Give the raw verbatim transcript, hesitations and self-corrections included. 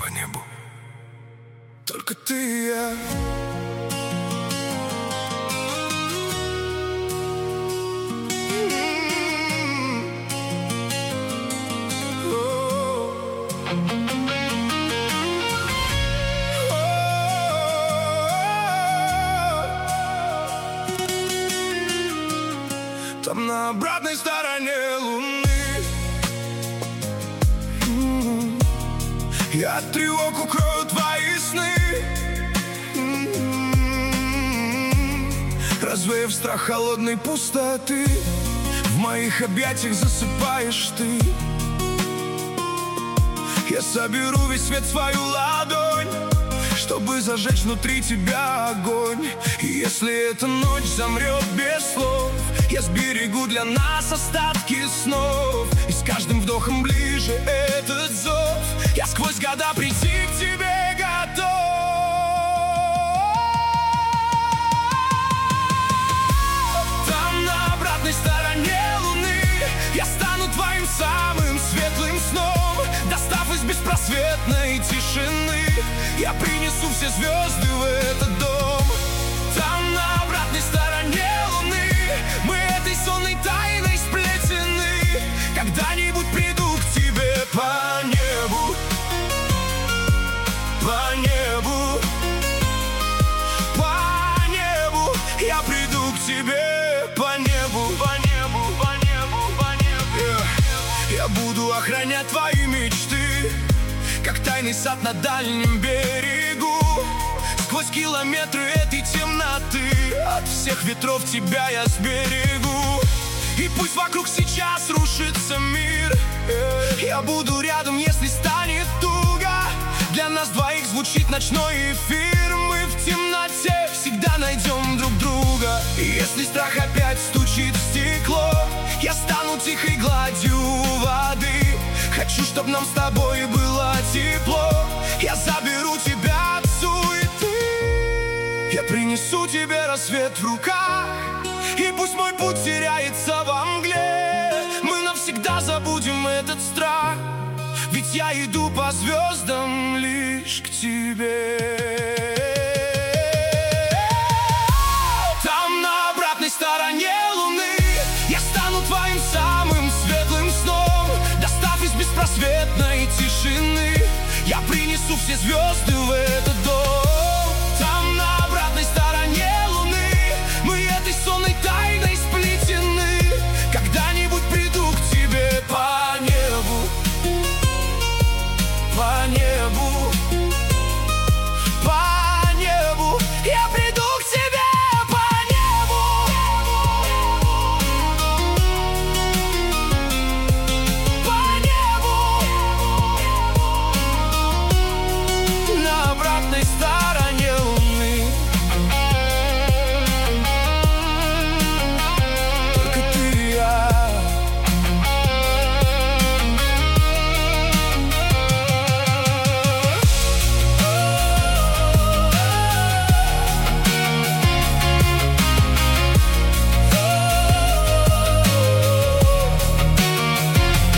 по небу. Только ты и я. Там на обратной стороне луны м-м-м. Я от тревог укрою твои сны, м-м-м. Развеяв страх холодной пустоты, в моих объятиях засыпаешь ты. Я соберу весь свет в свою ладонь, чтобы зажечь внутри тебя огонь. И если эта ночь замрет без слов, я сберегу для нас остатки снов. И с каждым вдохом ближе этот зов, я сквозь года прийти к тебе готов. Там на обратной стороне луны я стану твоим самым светлым сном. Достав из беспросветной тишины, я принесу все звезды в этот дом. Там на обратной стороне луны мы этой сонной тайной сплетены. Когда-нибудь приду к тебе по небу, по небу, по небу. Я приду к тебе по небу, по небу, по небу, по небу. Yeah. Я буду охранять твои мечты, как тайный сад на дальнем берегу. Сквозь километры этой темноты от всех ветров тебя я сберегу. И пусть вокруг сейчас рушится мир, я буду рядом, если станет туго. Для нас двоих звучит ночной эфир. Мы в темноте всегда найдем друг друга. И если страх опять стучит в стекло, я стану тихой гладью воды. Хочу, чтоб нам с тобой было тепло. Я заберу тебя от суеты. Я принесу тебе рассвет в руках. И пусть мой путь теряется во мгле, мы навсегда забудем этот страх. Ведь я иду по звездам лишь к тебе. Там на обратной стороне луны я стану твоим самым светлым сном. Достав из беспросветной тишины, я принесу все звезды в этот дом.